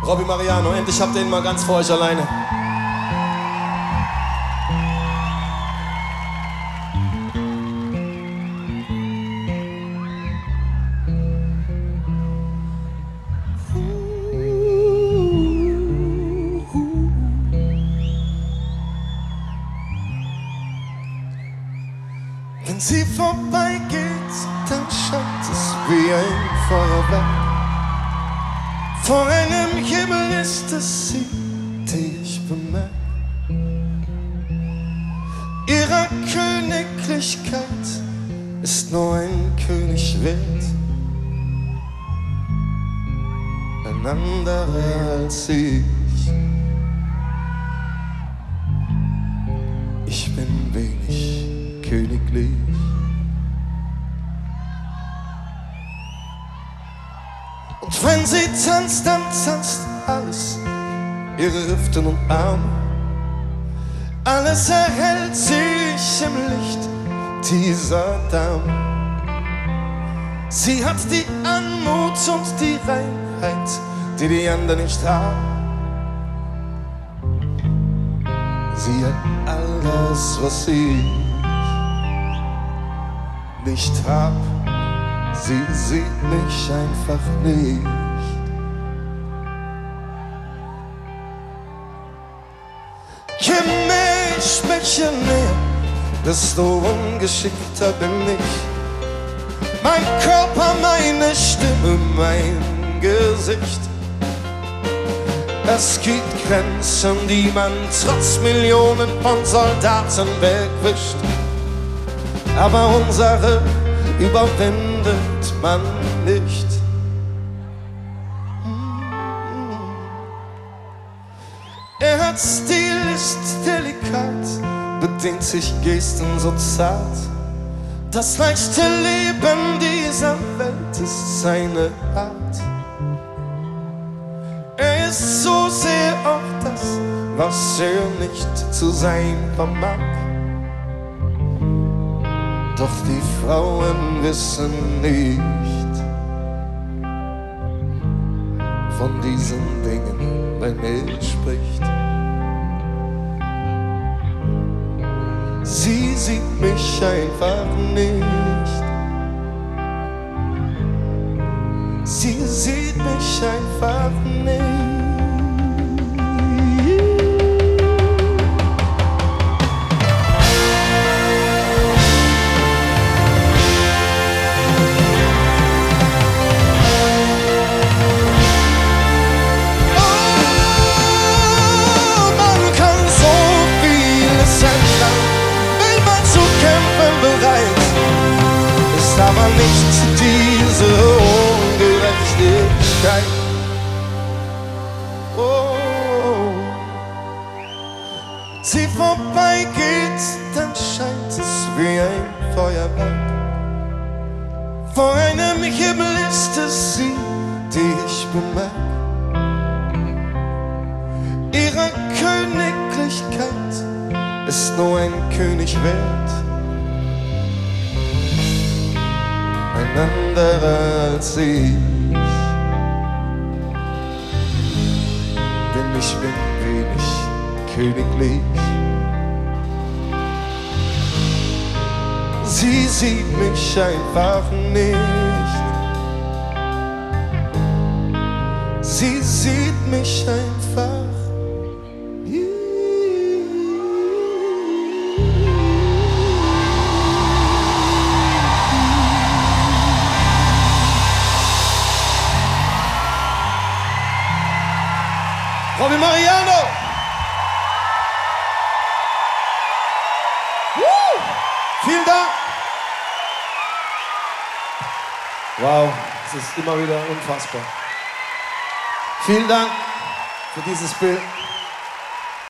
Robby Mariano, endlich habt ihr ihn mal ganz für euch alleine. Wenn sie vorbeigeht, dann scheint es wie ein Feuerwerk. Vor einem Himmel ist es sie, die ich bemerk. Ihrer Königlichkeit ist nur ein König wert, ein anderer als ich. Ich bin wenig königlich. Und wenn sie tanzt, dann tanzt alles, ihre Hüften und Arme. Alles erhält sich im Licht dieser Dame. Sie hat die Anmut und die Reinheit, die die anderen nicht haben. Sie hat all das, was ich nicht hab. Sie sieht mich einfach nicht. Je mehr ich spreche näher, desto ungeschickter bin ich. Mein Körper, meine Stimme, mein Gesicht. Es gibt Grenzen, die man trotz Millionen von Soldaten wegwischt. Aber unsere überwindet man nicht. Er hat Stil, ist delikat, bedient sich Gesten so zart. Das leichte Leben dieser Welt ist seine Art. Er ist so sehr auch das, was er nicht zu sein vermag. Doch die Frauen wissen nicht von diesen Dingen, wenn er spricht. Sie sieht mich einfach nicht. Sie sieht mich einfach nicht. Aber nicht diese Ungerechtigkeit. Oh, sie vorbeigeht, dann scheint es wie ein Feuerwerk. Vor einem Himmel ist es sie, die ich bemerk. Ihre Königlichkeit ist nur ein König wert, ein anderer als ich. Denn ich bin wenig königlich. Sie sieht mich einfach nicht. Sie sieht mich einfach nicht. Robby Mariano! Vielen Dank! Wow, es ist immer wieder unfassbar. Vielen Dank für dieses Bild.